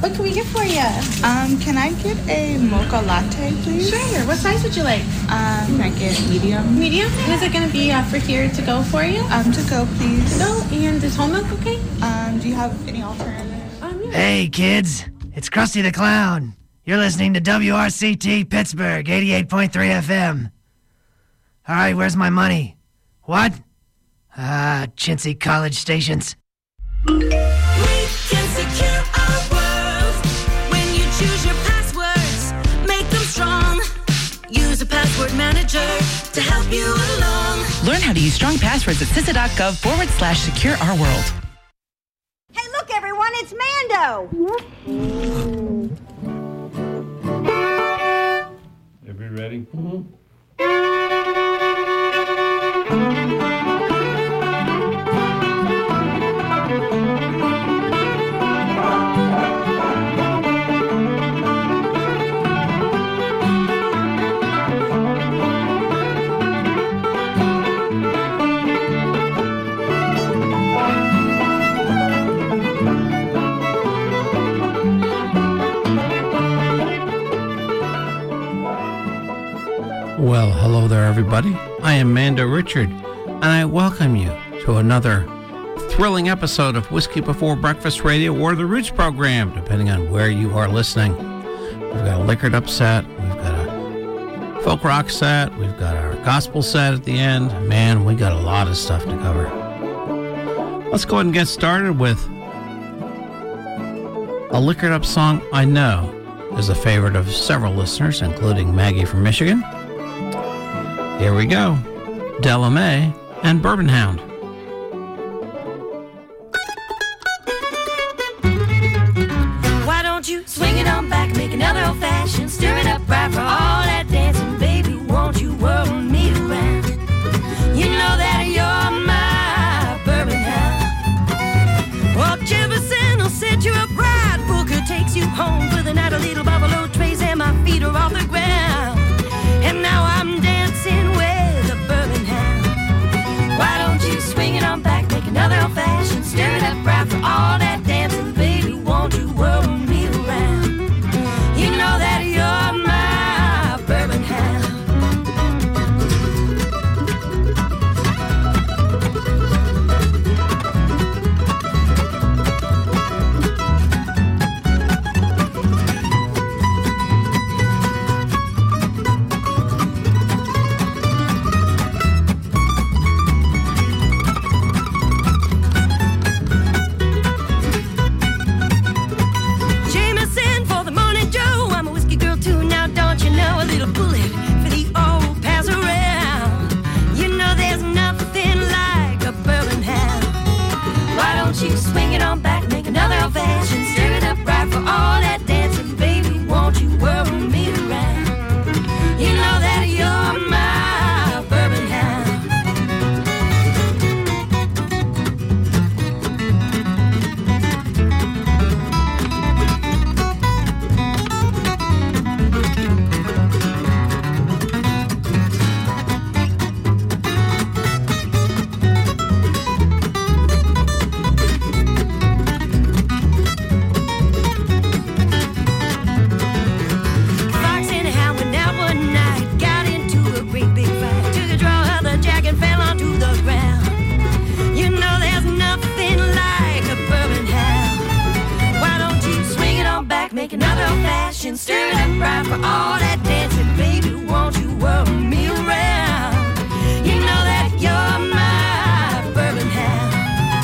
What can we get for you? Can I get a mocha latte, please? Sure. What size would you like? Can I get medium? Medium? Is it going to be for here to go for you? To go, please. No, and is whole milk okay? Do you have any alternatives? Yeah. Hey, kids. It's Krusty the Clown. You're listening to WRCT Pittsburgh, 88.3 FM. All right, where's my money? What? Chintzy college stations. We can secure our world when you choose your passwords. Make them strong. Use a password manager to help you along. Learn how to use strong passwords at CISA.gov/secure our world. Hey, look, everyone, it's Mando. Everybody ready? Well, hello there, everybody. I am Mando Richard, and I welcome you to another thrilling episode of Whiskey Before Breakfast Radio or the Roots program, depending on where you are listening. We've got a liquored up set, we've got a folk rock set, we've got our gospel set at the end. Man, we got a lot of stuff to cover. Let's go ahead and get started with a liquored up song I know is a favorite of several listeners, including Maggie from Michigan. Here we go. Della Mae and Bourbon Hound. Why don't you swing it on back, make another old fashioned, stir it up right for all that dancing, baby. Won't you whirl me around? You know that you're my bourbon hound. Well, Jefferson will set you up right. Booker takes you home for the night. A little buffalo trace and my feet are off the ground. And now I'm dancing with a bourbon hound. Why don't you swing it on back, make another old fashioned, stir it up right for all that dancing, baby. Won't you whirl me around? You know that you're my bourbon hound. You swing it on back, make another old fashioned, stir it up right for all that dancing, baby. Won't you whirl me around? You know that you're my bourbon hound. Make another old fashioned, stir it up right for all that dancing, baby. Won't you whirl me around? You know that you're my bourbon hound.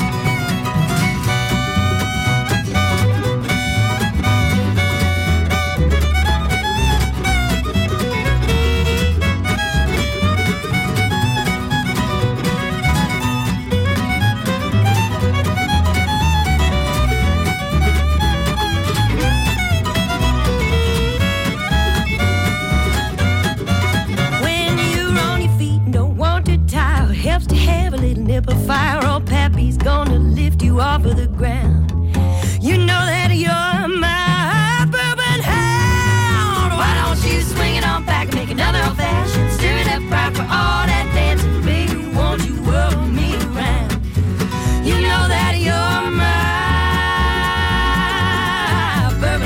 A fire or pappy's gonna lift you off of the ground. You know that you're my bourbon hound. Why don't you swing it on back and make another old fashioned, stir it up right for all that dancing, baby. Won't you whirl me around? You know that you're my bourbon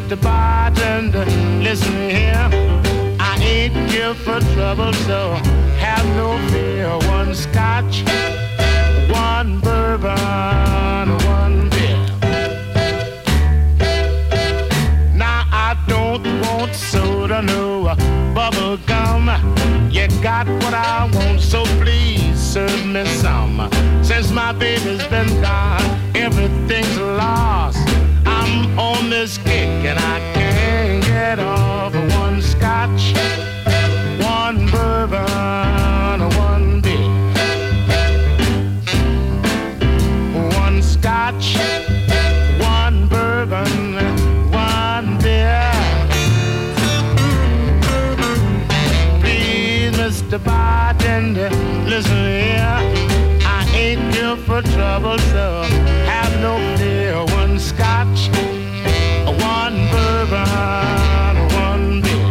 Mr. Bartender, listen here. I ain't here for trouble, so have no fear. One scotch, one bourbon, one beer. Now I don't want soda, no bubble gum. You got what I want, so please serve me some. Since my baby's been gone, everything's lost. I'm on this kick and I can't get off. One scotch, one bourbon, one beer. One scotch, one bourbon, one beer. Please, Mr. Bartender, listen here. I ain't here for trouble, so have no fear. One scotch, one bourbon, one beer.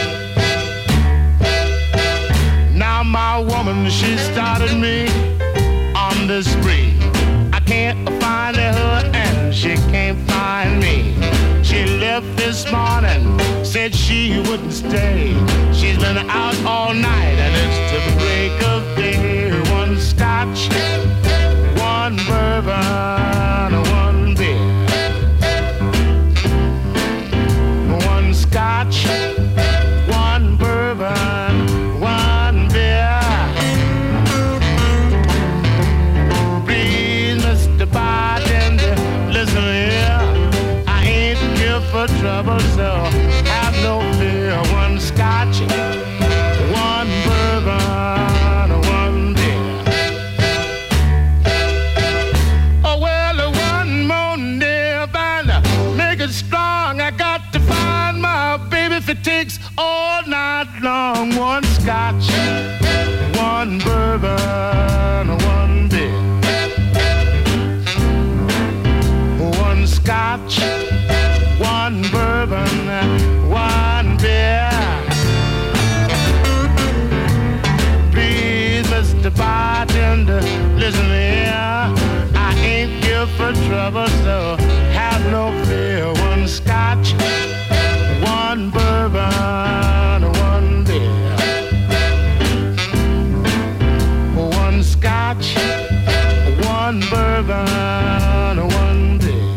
Now my woman, she started me on the spree. I can't find her and she can't find me. She left this morning, said she wouldn't stay. She's been out all night and it's the break of day. One scotch, one bourbon, one beer. One scotch, one bourbon, one beer. Please, Mr. Bartender, listen here. I ain't here for trouble, so have no fear. One scotch, one bourbon, one beer. Oh, well, one more day, band, make it strong. I got to find my baby if it takes all night long. One scotch, one bourbon, one beer. One scotch, one bourbon, one beer. Please, Mr. Bartender, listen here. I ain't here for trouble, so have no fear. One scotch, one bourbon, one beer. One scotch, one bourbon, one beer.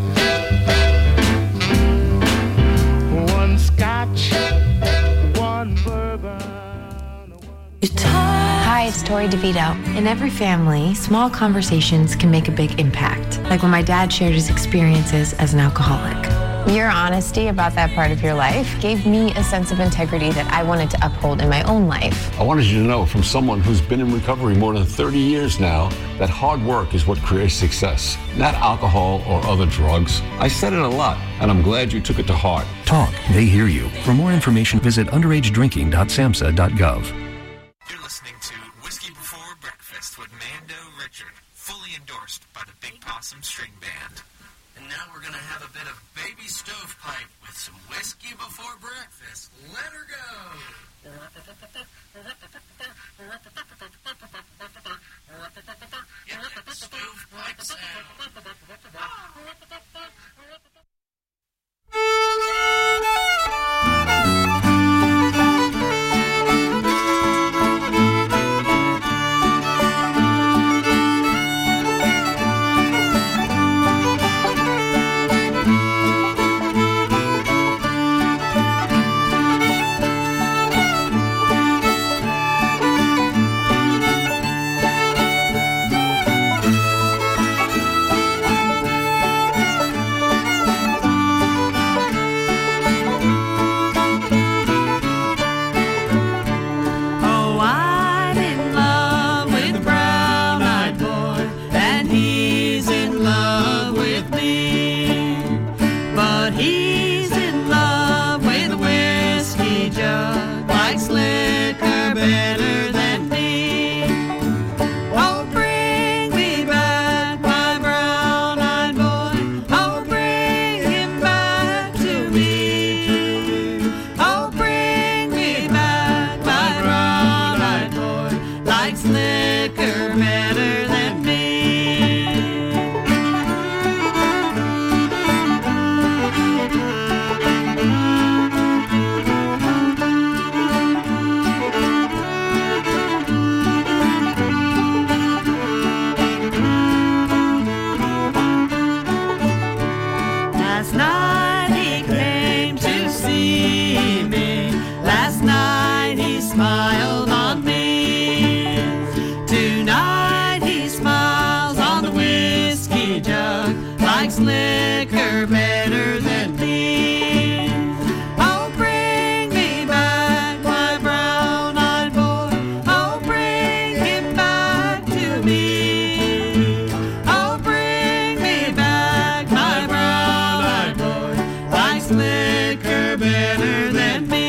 One scotch, one bourbon, one... Hi, it's Tori DeVito. In every family, small conversations can make a big impact, like when my dad shared his experiences as an alcoholic. Your honesty about that part of your life gave me a sense of integrity that I wanted to uphold in my own life. I wanted you to know from someone who's been in recovery more than 30 years now that hard work is what creates success, not alcohol or other drugs. I said it a lot, and I'm glad you took it to heart. Talk, they hear you. For more information, visit underagedrinking.samhsa.gov. You're listening to Whiskey Before Breakfast with Mando Richard, fully endorsed by the Big Possum String Band. And now we're going to have a bit of Baby Stovepipe with some Whiskey Before Breakfast. Let her go! Get that stovepipe sound. Last night he smiled on me. Tonight he smiles on the whiskey jug. Likes liquor better than me. Oh, bring me back my brown-eyed boy. Oh, bring him back to me. Oh, bring me back my brown-eyed boy. Likes liquor better than me.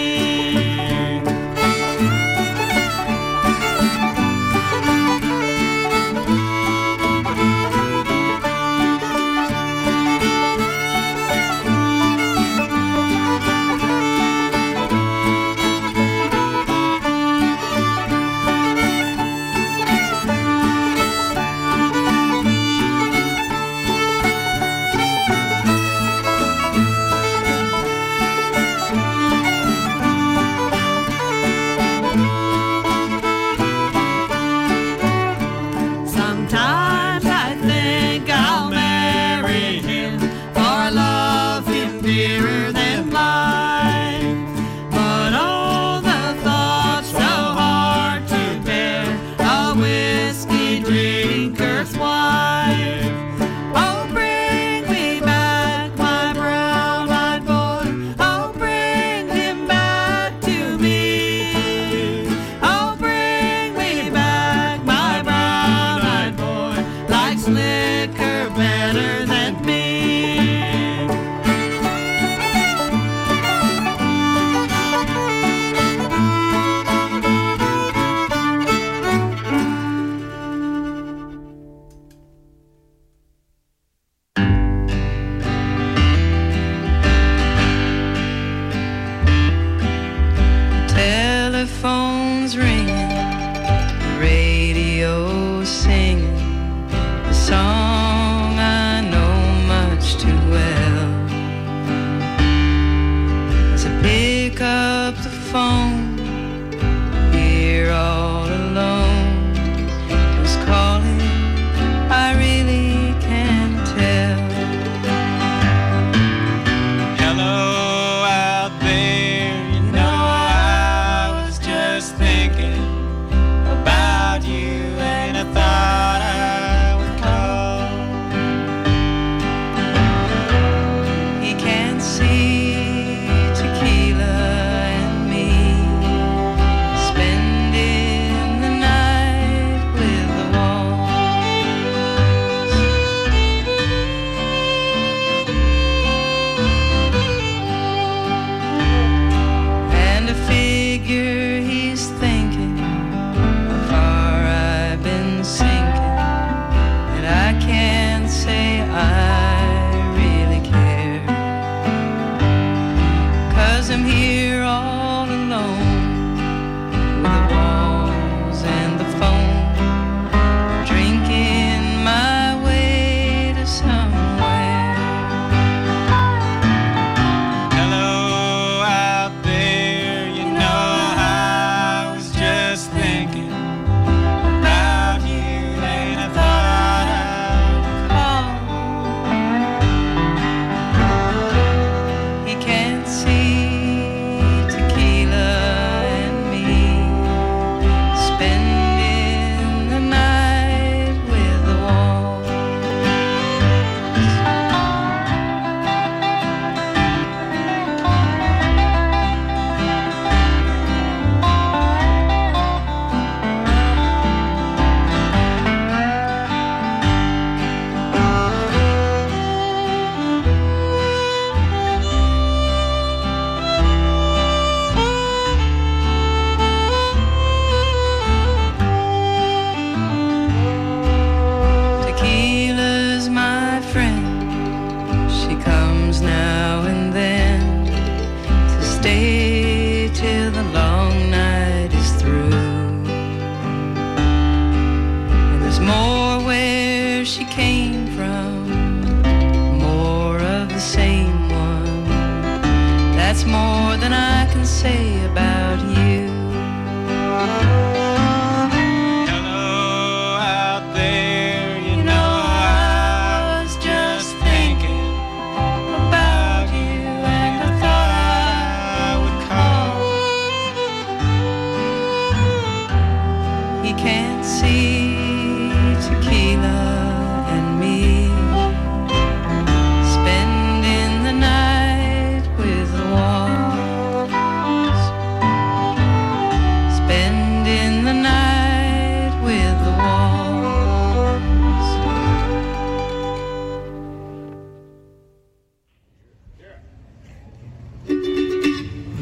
Sometimes I think I'll marry him, for I love him dearer than life. But oh, the thought's so hard to bear, a whiskey drinker's wife. Oh, bring me back my brown-eyed boy. Oh, bring him back to me. Oh, bring me back my brown-eyed boy. Likes liquor better than me. Telephone's ringing, the radio singing a song I know much too well. As I pick up the phone, here all alone, who's calling? I really can't tell. Hello out there, you know I was just thinking about you and I thought I would call. He can't see tequila and me spending the night with the walls. And I figure he's thinking how far I've been sinking, and I can't say I really care, 'cause I'm here all alone with the walls and the phone, drinking my way to somewhere. Hello out there, you know I was just thinking about you and I thought I'd call. He can't see tequila and me spending the night with the walls. Tequila's my friend. She comes now and then to stay till the long night is through. And there's more where she came from, more of the same one. That's more than I can say about you. Hello out there, you know I was just thinking about you and I thought I would call.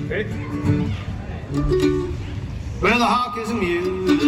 Ready? Well, the hawk is a mule.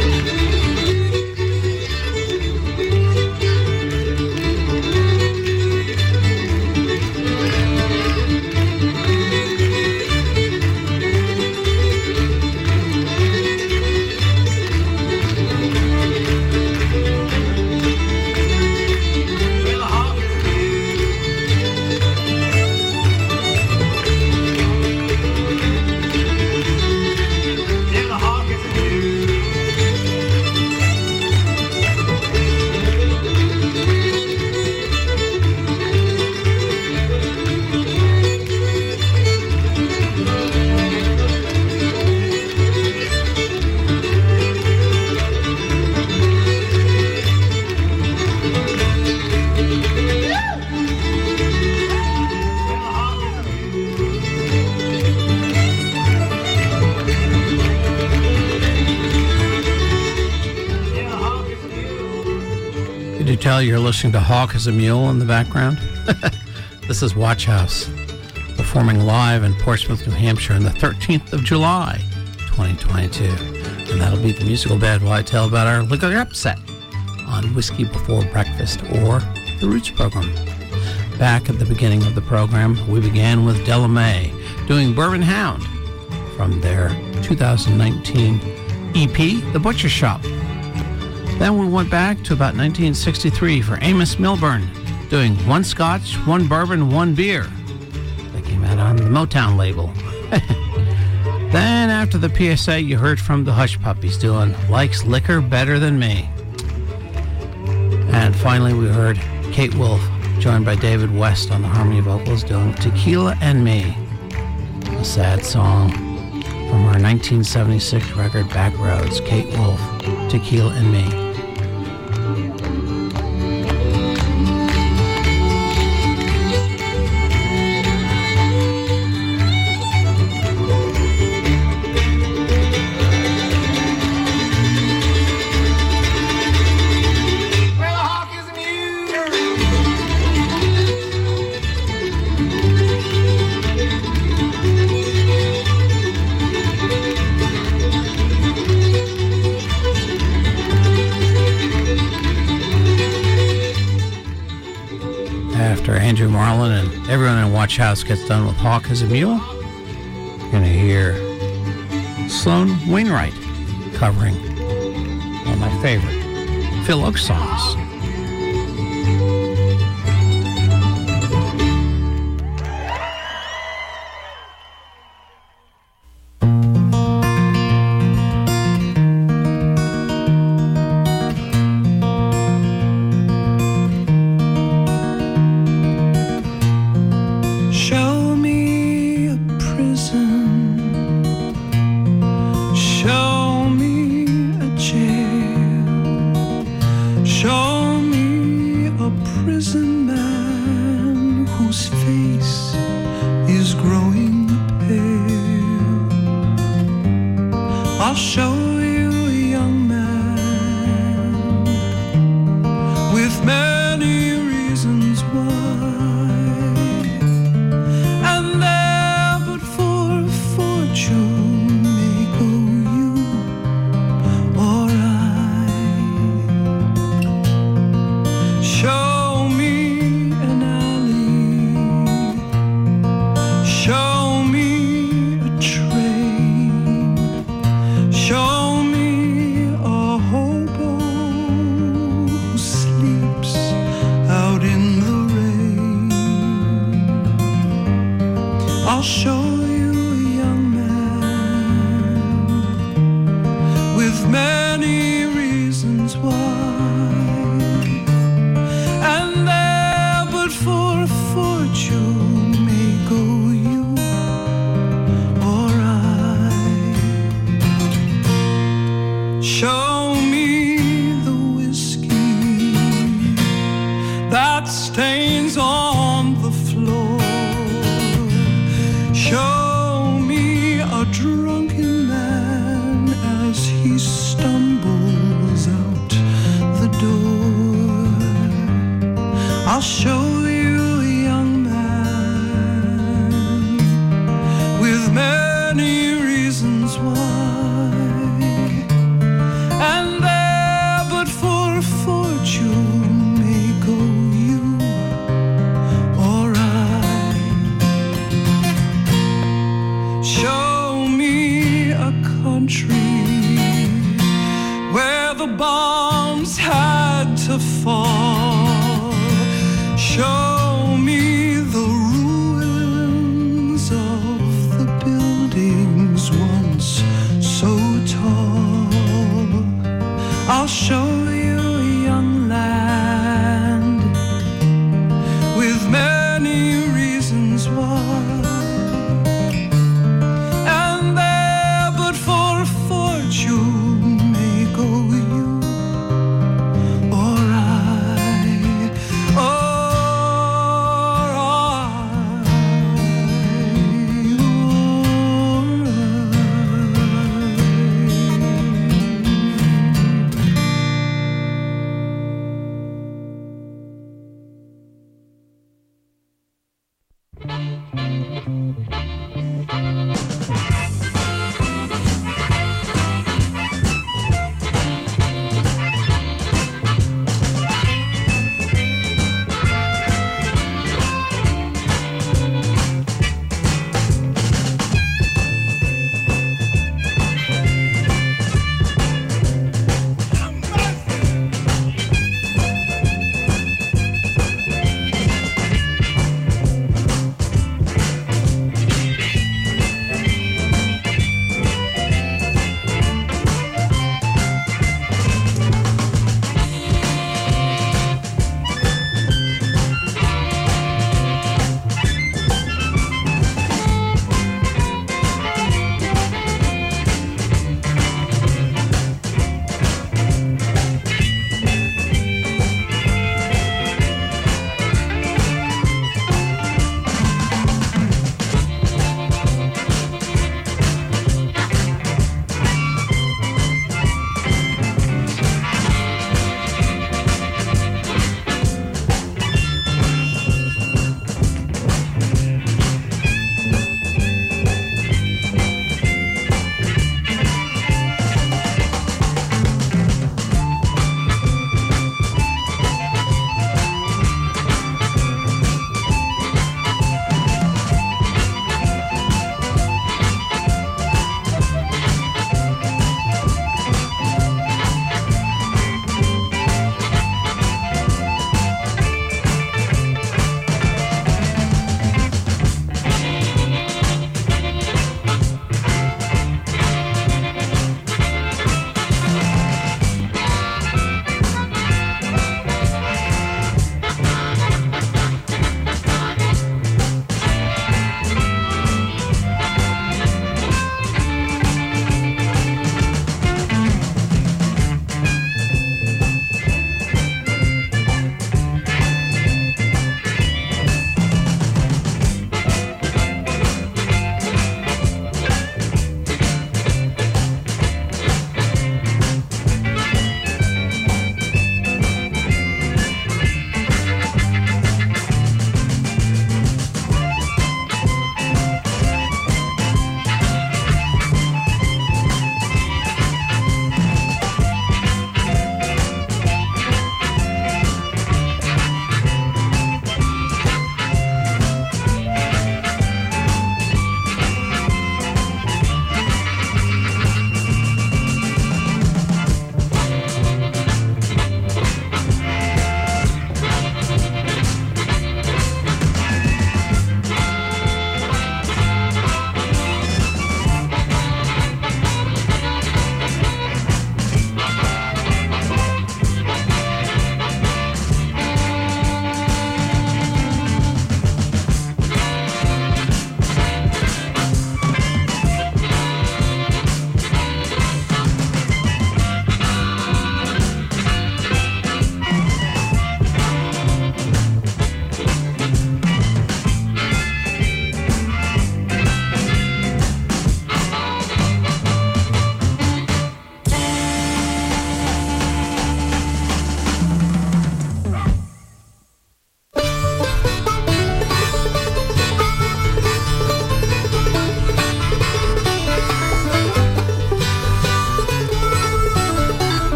Tell you're listening to Hawk as a Mule in the background. This is Watch House, performing live in Portsmouth, New Hampshire on the 13th of July, 2022. And that'll be the musical bad why I tell about our liquor upset on Whiskey Before Breakfast or the Roots program. Back at the beginning of the program, we began with Della Mae doing Bourbon Hound from their 2019 EP, The Butcher Shop. Then we went back to about 1963 for Amos Milburn, doing One Scotch, One Bourbon, One Beer. That came out on the Motown label. Then after the PSA, you heard from the Hush Puppies doing Likes Liquor Better Than Me. And finally we heard Kate Wolf, joined by David West on the harmony vocals, doing Tequila and Me, a sad song from her 1976 record Back Roads. Kate Wolf, Tequila and Me. Andrew Marlin and everyone in Watch House gets done with Hawk as a Mule, you're going to hear Sloan Wainwright covering one of my favorite Phil Ochs songs. Stains on the floor. Show fall. Show me the ruins of the buildings once so tall. I'll show you a young land with many reasons why. And there but for fortune may go you or I, or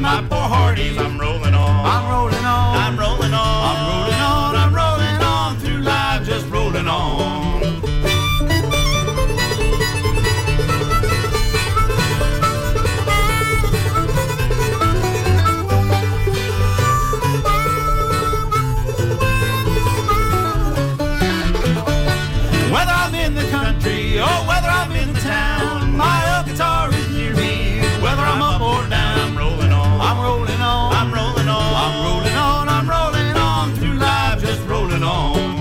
my poor hearties. I'm rolling on. I'm rolling on. I'm rolling on. I'm rolling on. I'm rolling on through life, just rolling on. Whether I'm in the country or whether I'm in the town, my old guitar is near me. Whether I'm up or down, I'm rolling on. I'm rolling on. I'm rolling on. I'm rolling on. I'm rolling on through life, just rolling on.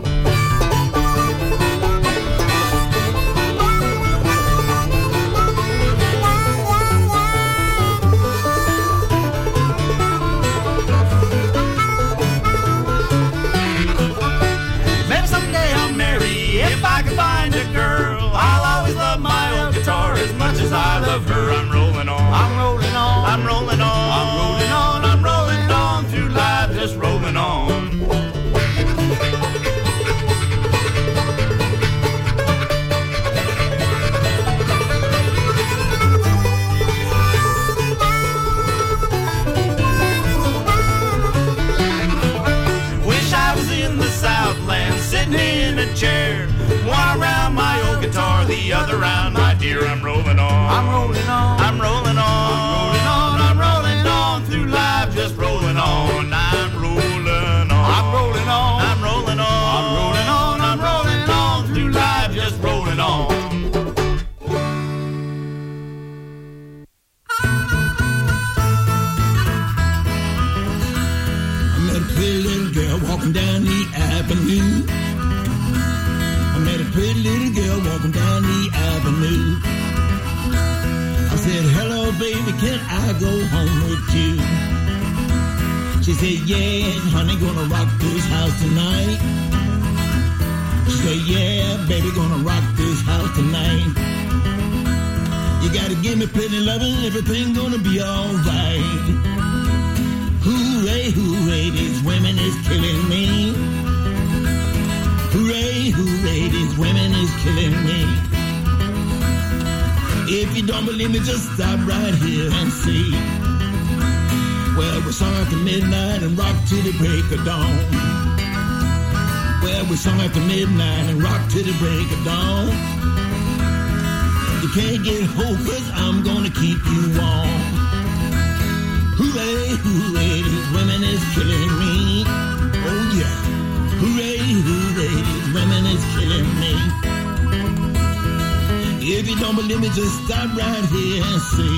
Maybe someday I'll marry if I can find a girl. I'll always love my old guitar as much as I love her. I'm rolling on. I'm rolling on. I'm rolling on. I'm rolling on. I'm rolling on through life, just rolling on. Wish I was in the Southland, sitting in a chair, one around my old guitar, the other round my dear. I'm rolling on. I'm rolling on. I'm rolling on. I'm rolling on. I'm rolling on through life, just rolling on. I'm rolling on. I'm rolling on. I'm rolling on. I'm rolling on. I'm rolling on through life, just rolling on. I met a pretty little girl walking down the avenue. I met a pretty little girl walking down the avenue. I said, hello, baby, can I go home with you? She said, yeah, honey, gonna rock this house tonight. She said, yeah, baby, gonna rock this house tonight. You gotta give me plenty loving, everything gonna be alright. Hooray, hooray, these women is killing me. Hooray, hooray, these women is killing me. If you don't believe me, just stop right here and see. Well, we sung after midnight and rocked till the break of dawn. Well, we sung after midnight and rocked till the break of dawn. You can't get home 'cause I'm gonna keep you warm. Hooray, hooray, these women is killing me. Oh yeah. Hooray, hooray, these women is killing me. If you don't believe me, just stop right here and see.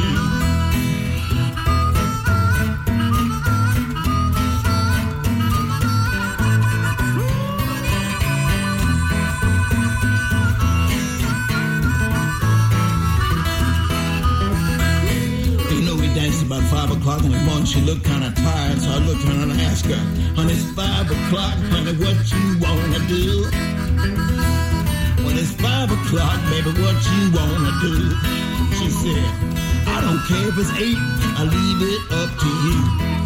About 5 o'clock in the morning, she looked kind of tired, so I looked around and asked her, honey, it's 5 o'clock, honey, what you wanna do? When it's 5 o'clock, baby, what you wanna do? She said, I don't care if it's 8, I'll leave it up to you.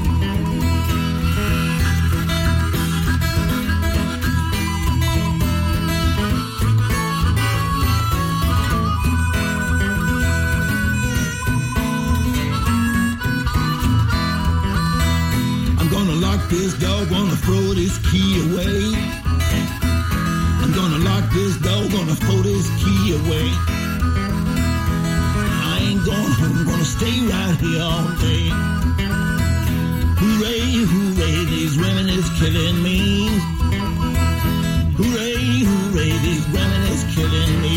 This dog, gonna throw this key away. I'm gonna lock this door, gonna throw this key away. I ain't going home, gonna stay right here all day. Hooray, hooray, these women is killing me. Hooray, hooray, these women is killing me.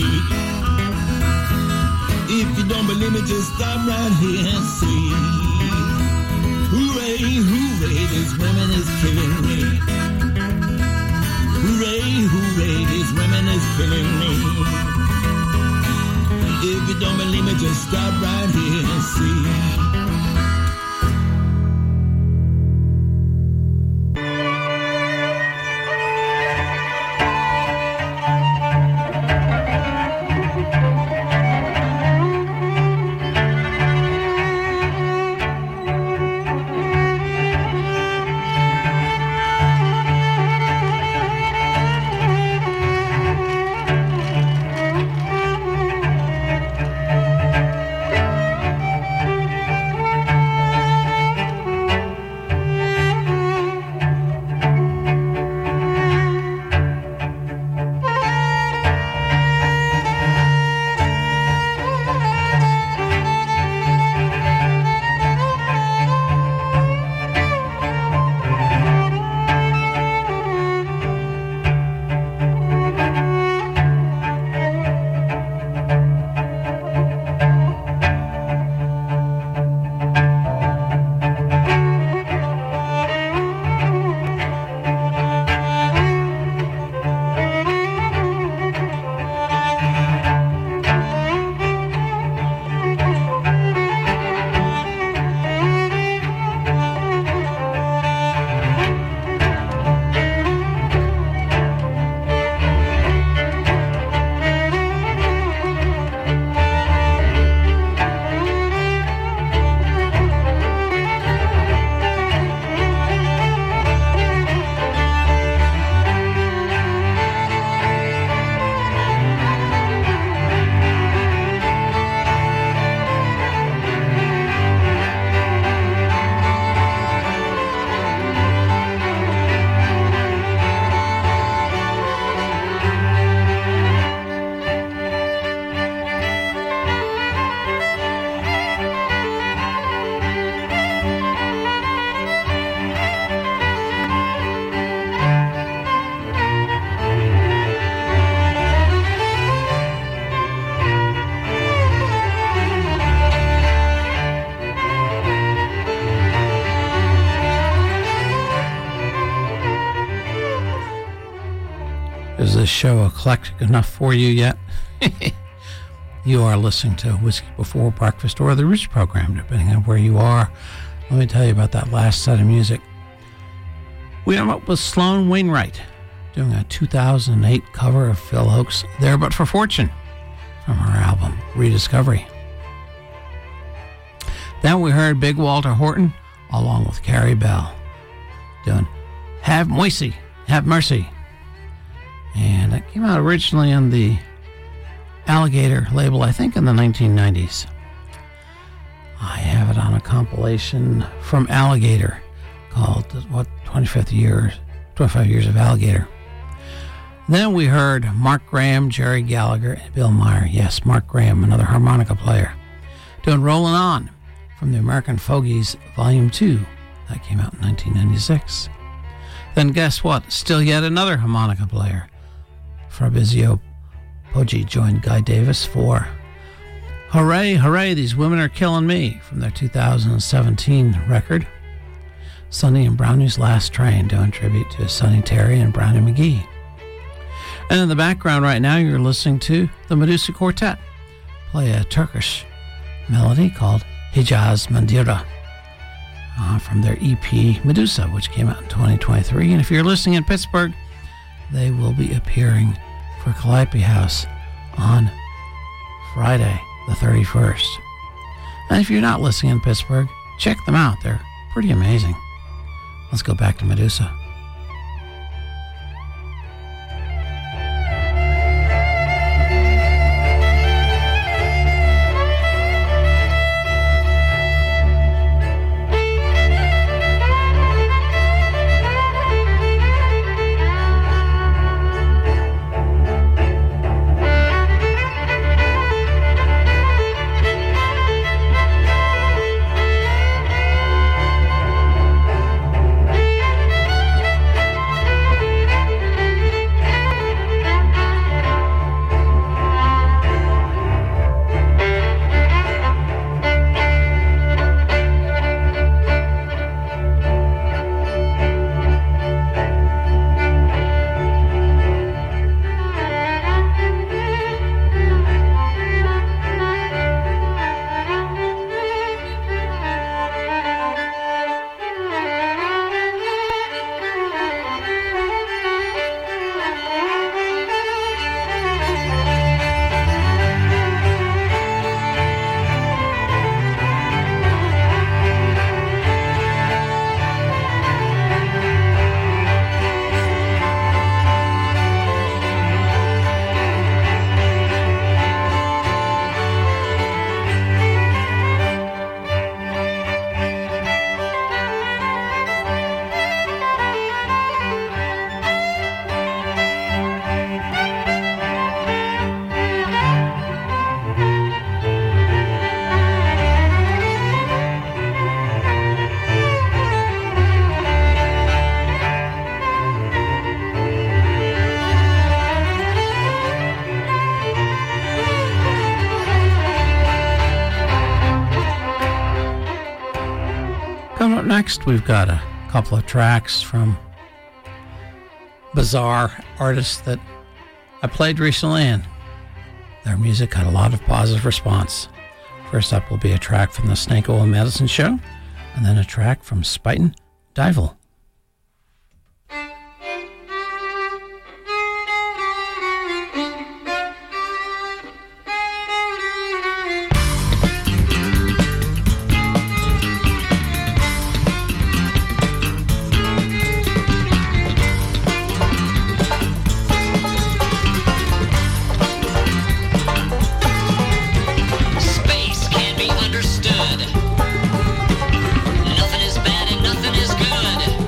If you don't believe me, just stop right here and see. Hooray, hooray, these women is killing me. Hooray, hooray, these women is killing me. If you don't believe me, just stop right here and see. Is this show eclectic enough for you yet? You are listening to Whiskey Before Breakfast or the Roots program, depending on where you are. Let me tell you about that last set of music. We are up with Sloan Wainwright doing a 2008 cover of Phil Ochs' There But For Fortune from her album Rediscovery. Then we heard Big Walter Horton along with Carrie Bell doing Have Mercy. And it came out originally on the Alligator label, I think in the 1990s. I have it on a compilation from Alligator called 25 years of Alligator. Then we heard Mark Graham, Jerry Gallagher, and Bill Meyer. Yes, Mark Graham, another harmonica player, doing Rollin' On from the American Fogies Volume 2. That came out in 1996. Then guess what? Still yet another harmonica player. Fabrizio Poggi joined Guy Davis for Hooray, Hooray, These Women Are Killing Me from their 2017 record. Sonny and Brownie's Last Train, doing tribute to Sonny Terry and Brownie McGee. And in the background right now, you're listening to the Medusa Quartet play a Turkish melody called Hijaz Mandira from their EP Medusa, which came out in 2023. And if you're listening in Pittsburgh, they will be appearing for Calliope House on Friday, the 31st. And if you're not listening in Pittsburgh, check them out. They're pretty amazing. Let's go back to Medusa. Next, we've got a couple of tracks from bizarre artists that I played recently, and their music got a lot of positive response. First up will be a track from the Snake Oil Medicine Show, and then a track from Spuyten Duyvil. Nothing is bad and nothing is good.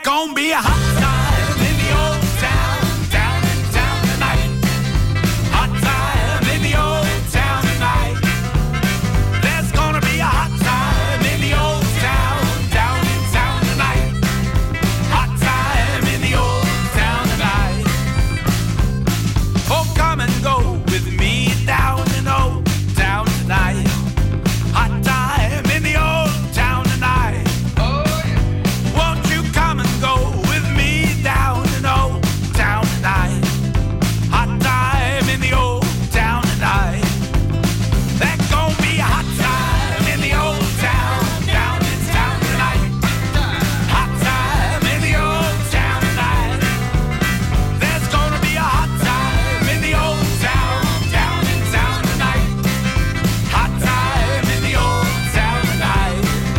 gonna be a hot time in the old town, down in town tonight. Hot time in the old town tonight. There's gonna be a hot time in the old town, down in town tonight. Hot time in the old town tonight. Oh, come and go with me down in old town tonight. Hot time in the old town tonight. Won't you come and go with me down in old town tonight? Hot time in the old town tonight. There's gonna be a hot time in the old town, down in town tonight. Hot time in the old town tonight. There's gonna be a hot time in the old town, down in town tonight. Hot time in the old town tonight.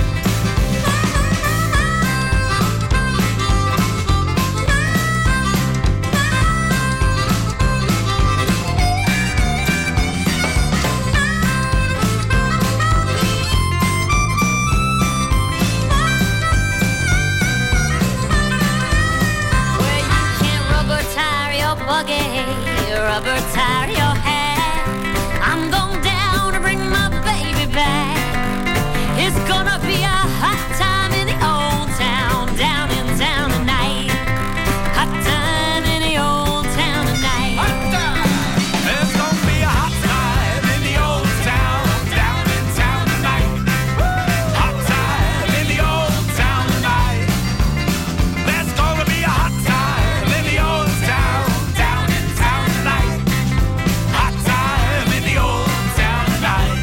Where you can rubber tire your buggy, rubber tire your hat. I'm going down to bring my baby back. It's gonna be a hot time in the old town, down in town tonight. Hot time in the old town tonight. There's gonna be a hot time in the old town, down in town tonight. Hot time in the old town tonight. There's gonna be a hot time in the old town, down in town tonight. Hot time in the old town tonight.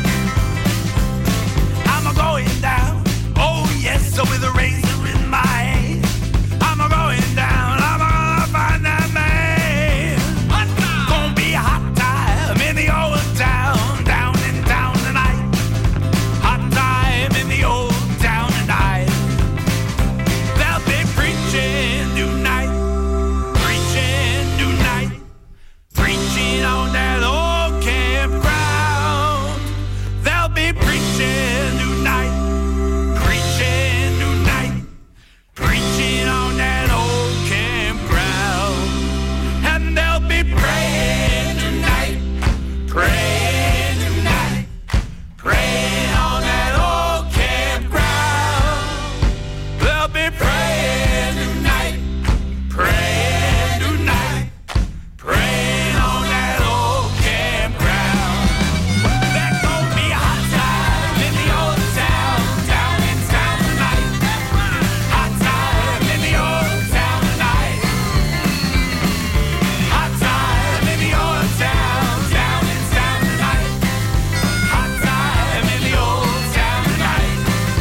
I'm a going down, oh yes, so with a razor in my hand. I'm a going down, I'm gonna find that man. Gonna be a hot time in the old town, down in town tonight. Hot time in the old town tonight. They'll be preaching tonight, preaching tonight, preaching on that old campground. They'll be preaching tonight, preaching tonight, preaching on that old campground. And they'll be praying tonight, praying tonight, praying on that old campground. They'll be praying tonight, praying tonight, praying on that old campground. There's gonna be a hot time in the old town, down in town tonight. Hot time in the old town tonight. Hot time in the old town, down in town tonight. Hot time in the old town tonight.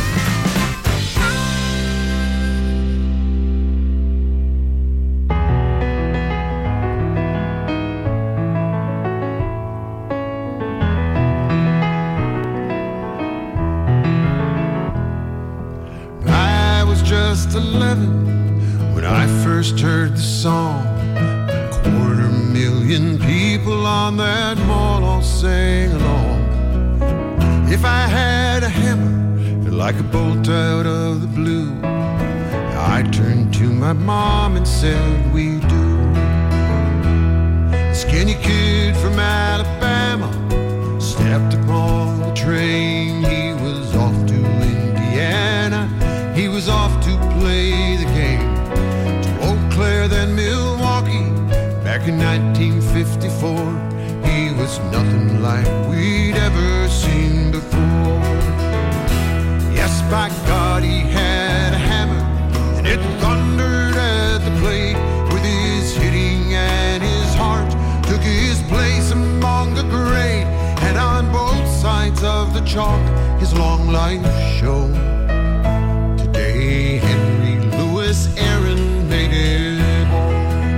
I was just 11 when I first heard the song. 250,000 people on that mall all sang along. If I had a hammer, like a bolt out of the blue, I turned to my mom and said, we do. A skinny kid from Alabama stepped upon the train. He was off to Indiana. He was off to play the game. To Eau Claire, then Milwaukee. Back in 1954, he was nothing like we'd ever seen before. Yes, by God, he had a hammer, and it thundered at the plate. With his hitting and his heart took his place among the great. And on both sides of the chalk, his long life shone. Today, Henry Louis Aaron made it home.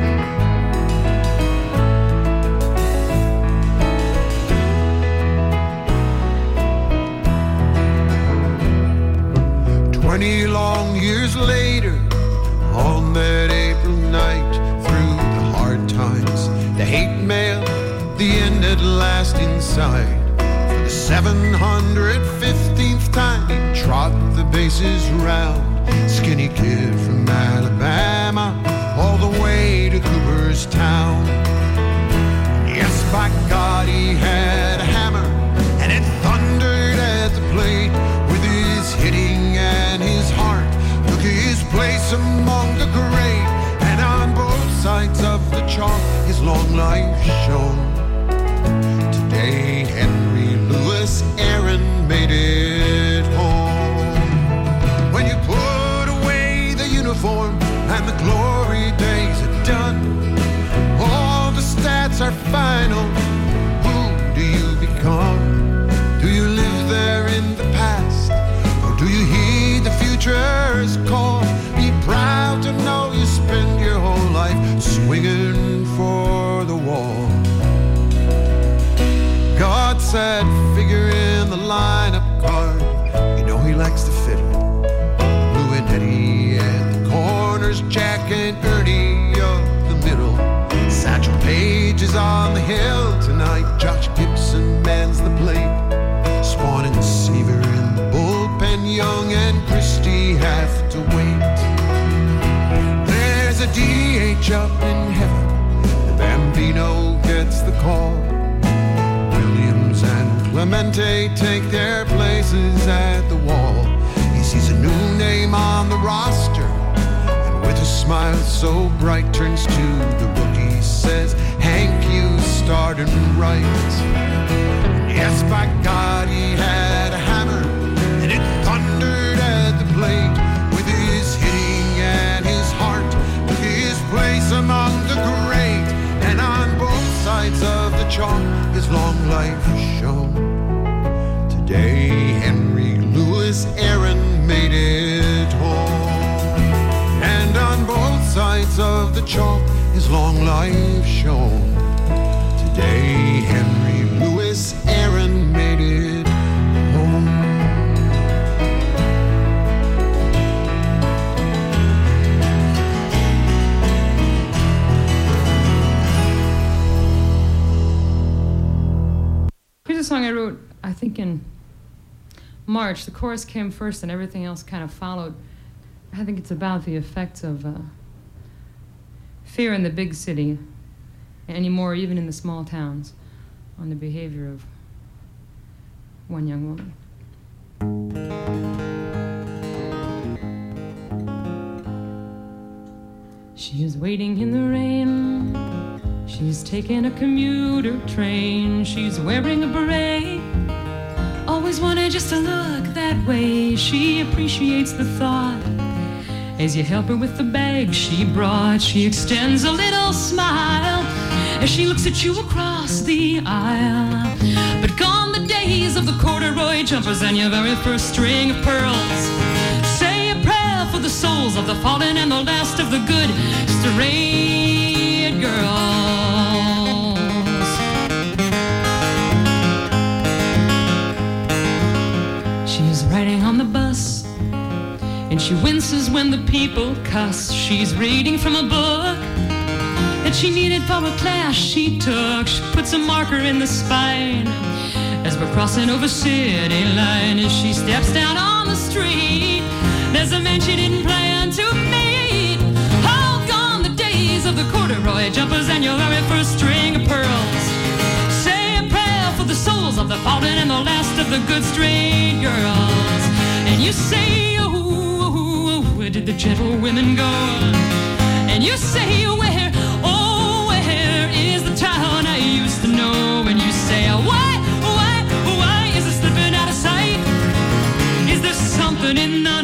20 long years later, on that April night, through the hard times, the hate mail, the end at last in sight. For the 715th time, he trot the bases round. skinny kid from Alabama, all the way to Cooperstown. Yes, by God, he had a hammer, and it thundered at the plate. With his hitting and his heart, took his place among the great. And on both sides of the chalk, his long life shone. Today, Henry Louis Aaron made it home. When you put away the uniform and the glory days are done, all the stats are final. Who do you become? Do you live there in the past, or do you heed the future's call? Be proud to know you spend your whole life swinging for the wall. God said, figure in the lineup card. You know he likes to fiddle. Lou and Eddie at the corners, Jack and Ernie up the middle. Satchel Paige is on the hill tonight. Josh Gibson mans the plate. Spawn and Seaver in the bullpen. Young and Christie have to wait. There's a DH up in heaven. The Bambino gets the call. Williams and Clemente take their places at the wall. He sees a new name on the roster, and with a smile so bright turns to the rookie, says, Hank, you starting right. Yes, by God, he had a hammer, and it thundered at the plate. With his hitting and his heart, took his place among the great. And on both sides of the chalk, his long life shone. Today, Henry Louis Aaron made it home. And on both sides of the chalk, his long life shone. Today, Henry Louis Aaron made it home. Here's a song I wrote, I think in March. The chorus came first and everything else kind of followed. I think it's about the effects of fear in the big city, anymore even in the small towns, on the behavior of one young woman. She is waiting in the rain. She's taking a commuter train. She's wearing a beret. Always wanted just to look that way. She appreciates the thought. As you help her with the bag she brought, she extends a little smile as she looks at you across the aisle. But gone the days of the corduroy jumpers and your very first string of pearls. Say a prayer for the souls of the fallen and the last of the good straight girls. She's riding on the bus and she winces when the people cuss. She's reading from a book that she needed for a class she took. She puts a marker in the spine as we're crossing over city line. As she steps down on the street, there's a man she didn't plan to meet. All gone the days of the corduroy jumpers and your very first string of pearls. Say a prayer for the souls of the fallen and the last of the good straight girls. And you say, oh, where did the gentlewomen go? And you say, where, oh, where is the town I used to know? And you say, why is it slipping out of sight? Is there something in the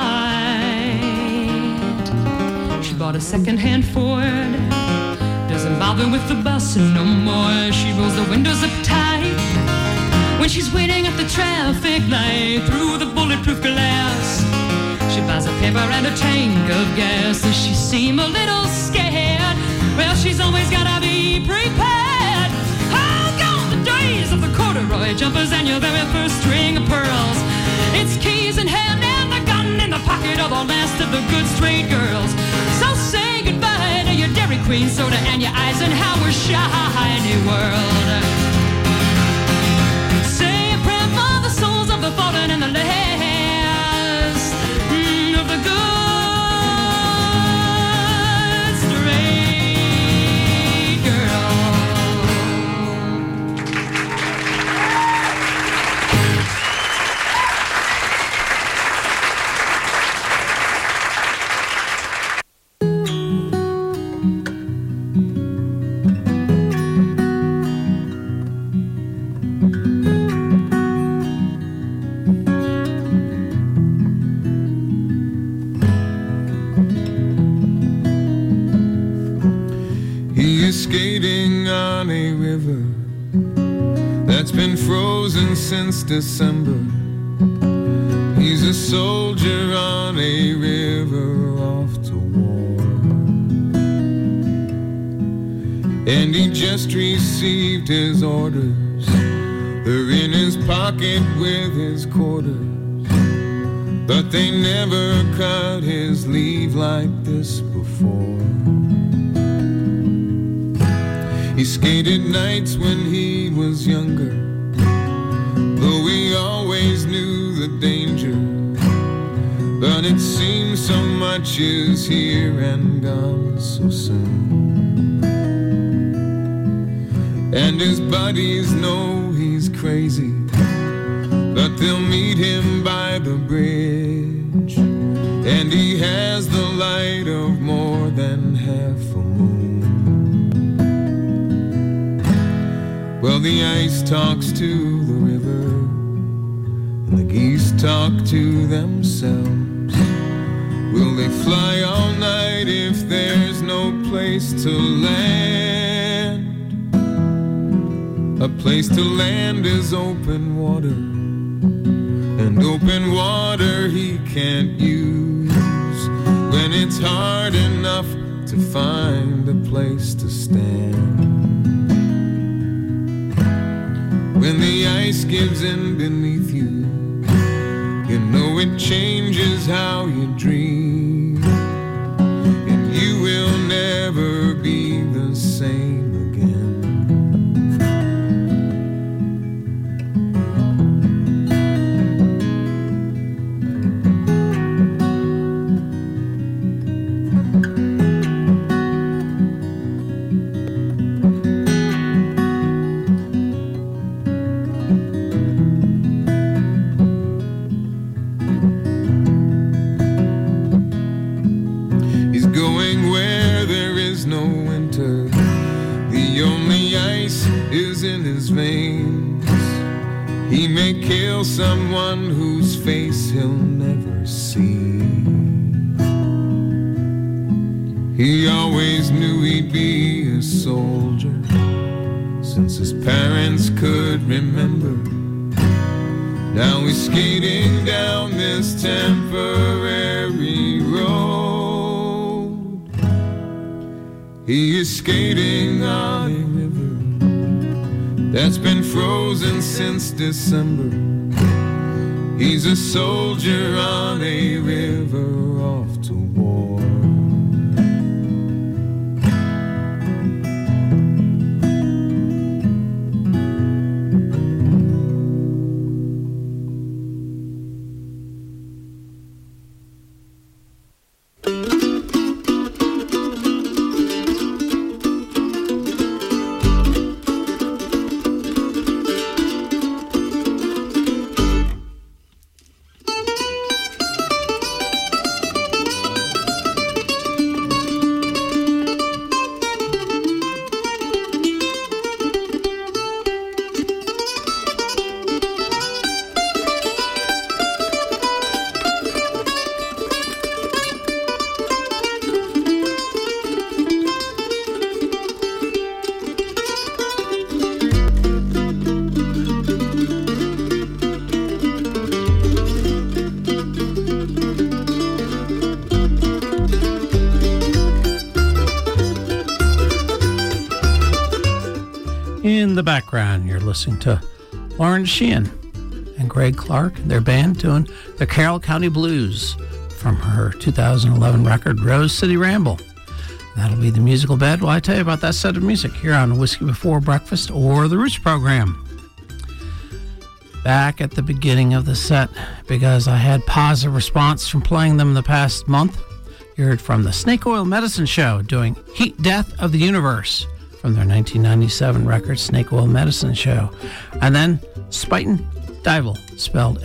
night? She bought a second-hand Ford, doesn't bother with the bus no more. She rolls the windows up tight when she's waiting at the traffic light through the bulletproof glass. She buys a paper and a tank of gas. Does she seem a little scared? Well, she's always gotta be prepared. How gone the days of the corduroy jumpers and your very first string of pearls. It's keys in hand and the gun in the pocket of the last of the good straight girls. So say goodbye to your Dairy Queen soda and your Eisenhower shiny world. Say a prayer for the souls of the fallen and the last of the good on a river that's been frozen since December. He's a soldier on a river off to war. And he just received his orders. They're in his pocket with his quarters. But they never cut his leave like this before. He skated nights when he was younger, though he always knew the danger. But it seems so much is here and gone so soon. And his buddies know he's crazy, but they'll meet him by the bridge. And he has the light of more than half a moon. Well, the ice talks to the river, and the geese talk to themselves. Will they fly all night if there's no place to land? A place to land is open water, and open water he can't use when it's hard enough to find a place to stand. When the ice gives in beneath you, you know it changes how you dream, and you will never be the same again. He may kill someone whose face he'll never see. He always knew he'd be a soldier since his parents could remember. Now he's skating down this temporary road. He is skating on a river that's been frozen since December. He's a soldier on a river off to war. In the background, you're listening to Lauren Sheehan and Greg Clark, their band, doing the Carroll County Blues from her 2011 record, Rose City Ramble. That'll be the musical bed. Well, I tell you about that set of music here on Whiskey Before Breakfast or the Roots program. Back at the beginning of the set, because I had positive response from playing them the past month, you heard from the Snake Oil Medicine Show doing Heat Death of the Universe from their 1997 record, Snake Oil Medicine Show. And then Spuyten Duyvil, spelled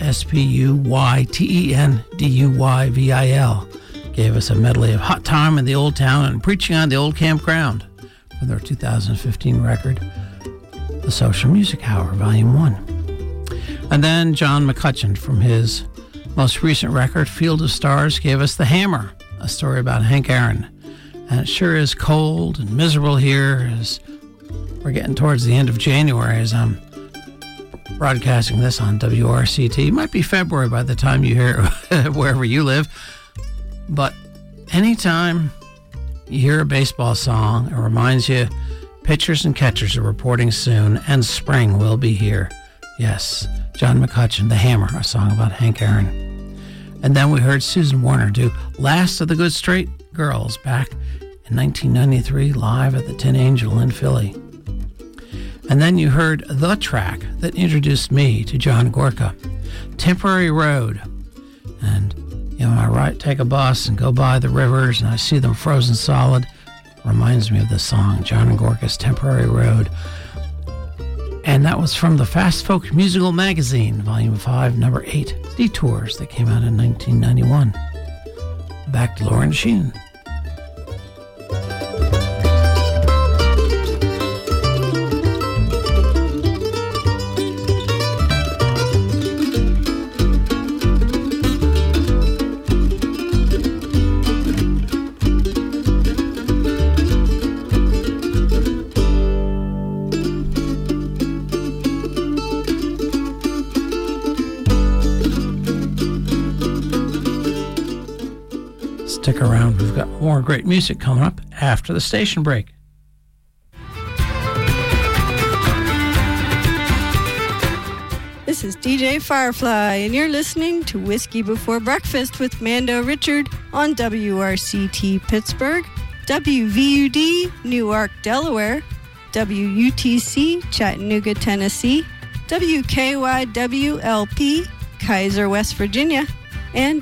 Spuytenduyvil, gave us a medley of Hot Time in the Old Town and Preaching on the Old Campground from their 2015 record, The Social Music Hour, Volume 1. And then John McCutcheon, from his most recent record, Field of Stars, gave us The Hammer, a story about Hank Aaron. And it sure is cold and miserable here as We're getting towards the end of January as I'm broadcasting this on WRCT. It might be February by the time you hear it wherever you live. But anytime you hear a baseball song, it reminds you pitchers and catchers are reporting soon, and spring will be here. Yes, John McCutcheon, The Hammer, a song about Hank Aaron. And then we heard Susan Warner do Last of the Good Straight Girls back in 1993 live at the Tin Angel in Philly. And then you heard the track that introduced me to John Gorka, Temporary Road. And, you know, I take a bus and go by the rivers and I see them frozen solid. Reminds me of the song, John Gorka's Temporary Road. And that was from the Fast Folk Musical Magazine, Volume 5, Number 8, Detours, that came out in 1991. Back to Lauren Sheen. Stick around. We've got more great music coming up after the station break. This is DJ Firefly, and you're listening to Whiskey Before Breakfast with Mando Richard on WRCT Pittsburgh, WVUD Newark, Delaware, WUTC Chattanooga, Tennessee, WKYWLP Kaiser, West Virginia, and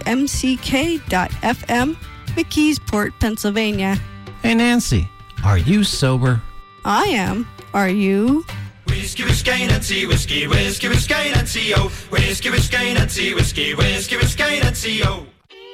WMCK.FM, McKeesport, Pennsylvania. Hey, Nancy, are you sober? I am. Are you? Whiskey, whiskey, Nancy, whiskey, whiskey, whiskey, Nancy, oh. Whiskey, whiskey, Nancy, whiskey, whiskey, whiskey, Nancy, oh.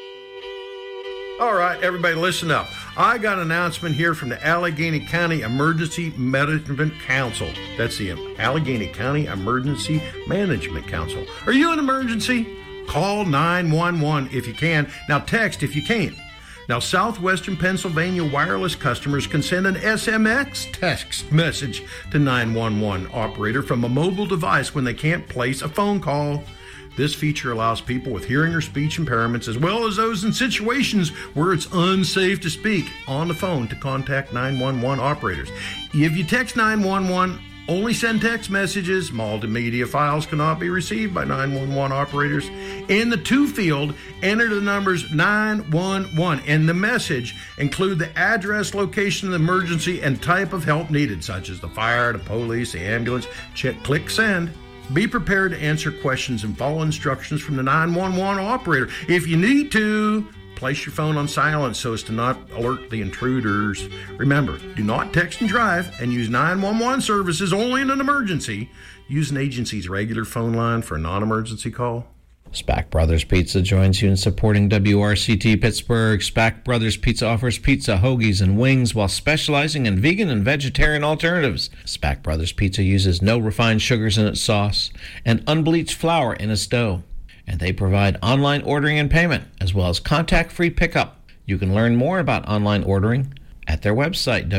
All right, everybody listen up. I got an announcement here from the Allegheny County Emergency Management Council. That's the Allegheny County Emergency Management Council. Are you an emergency? Call 911 if you can. Now text if you can't. Now, Southwestern Pennsylvania wireless customers can send an SMX text message to 911 operator from a mobile device when they can't place a phone call. This feature allows people with hearing or speech impairments, as well as those in situations where it's unsafe to speak on the phone, to contact 911 operators. If you text 911, only send text messages. Multimedia files cannot be received by 911 operators. In the to field, enter the numbers 911 and the message. Include the address, location of the emergency, and type of help needed, such as the fire, the police, the ambulance. Click send. Be prepared to answer questions and follow instructions from the 911 operator. If you need to, place your phone on silent so as to not alert the intruders. Remember, do not text and drive, and use 911 services only in an emergency. Use an agency's regular phone line for a non-emergency call. Spack Brothers Pizza joins you in supporting WRCT Pittsburgh. Spack Brothers Pizza offers pizza, hoagies, and wings while specializing in vegan and vegetarian alternatives. Spack Brothers Pizza uses no refined sugars in its sauce and unbleached flour in its dough. And they provide online ordering and payment, as well as contact-free pickup. You can learn more about online ordering at their website,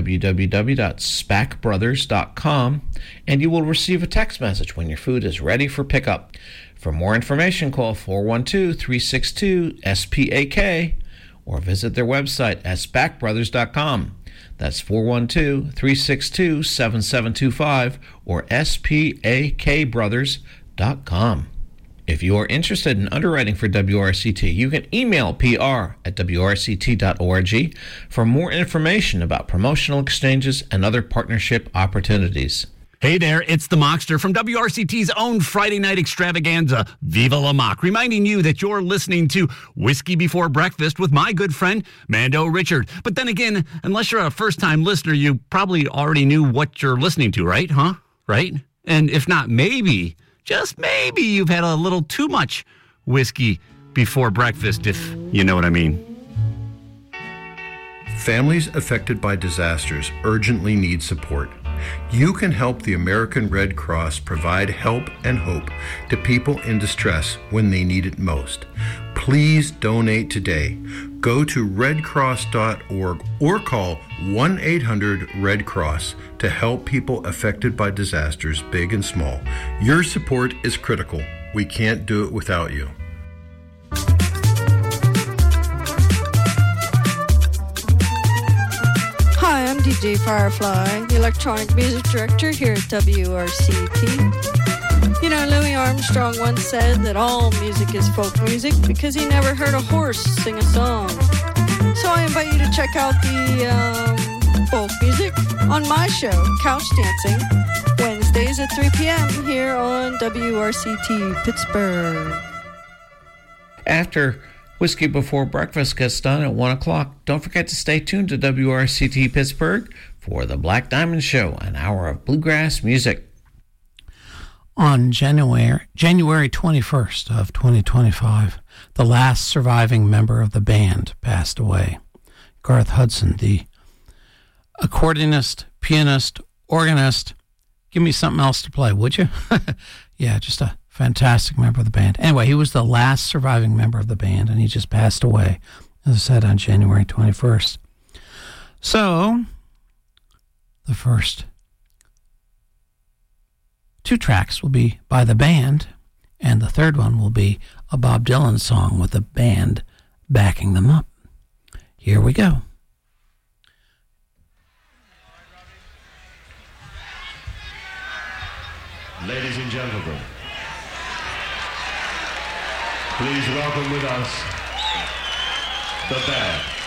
www.spackbrothers.com, and you will receive a text message when your food is ready for pickup. For more information, call 412-362-SPAK or visit their website at spackbrothers.com. That's 412-362-7725 or spakbrothers.com. If you are interested in underwriting for WRCT, you can email pr@wrct.org for more information about promotional exchanges and other partnership opportunities. Hey there, it's the Mockster from WRCT's own Friday night extravaganza, Viva La Mock, reminding you that you're listening to Whiskey Before Breakfast with my good friend, Mando Richard. But then again, unless you're a first-time listener, you probably already knew what you're listening to, right? Huh? Right? And if not, maybe, just maybe, you've had a little too much whiskey before breakfast, if you know what I mean. Families affected by disasters urgently need support. You can help the American Red Cross provide help and hope to people in distress when they need it most. Please donate today. Go to redcross.org or call 1-800-RED-CROSS to help people affected by disasters, big and small. Your support is critical. We can't do it without you. Hi, I'm DJ Firefly, the electronic music director here at WRCT. You know, Louis Armstrong once said that all music is folk music because he never heard a horse sing a song. So I invite you to check out the folk music on my show, Couch Dancing, Wednesdays at 3 p.m. here on WRCT Pittsburgh. After Whiskey Before Breakfast gets done at 1 o'clock, don't forget to stay tuned to WRCT Pittsburgh for the Black Diamond Show, an hour of bluegrass music. On January 21st of 2025, the last surviving member of the band passed away. Garth Hudson, the accordionist, pianist, organist. Give me something else to play, would you? Yeah, just a fantastic member of the band. Anyway, he was the last surviving member of the band, and he just passed away, as I said, on January 21st. So, the first 2 tracks will be by the band, and the third one will be a Bob Dylan song with the band backing them up. Here we go. Ladies and gentlemen, please welcome with us the band.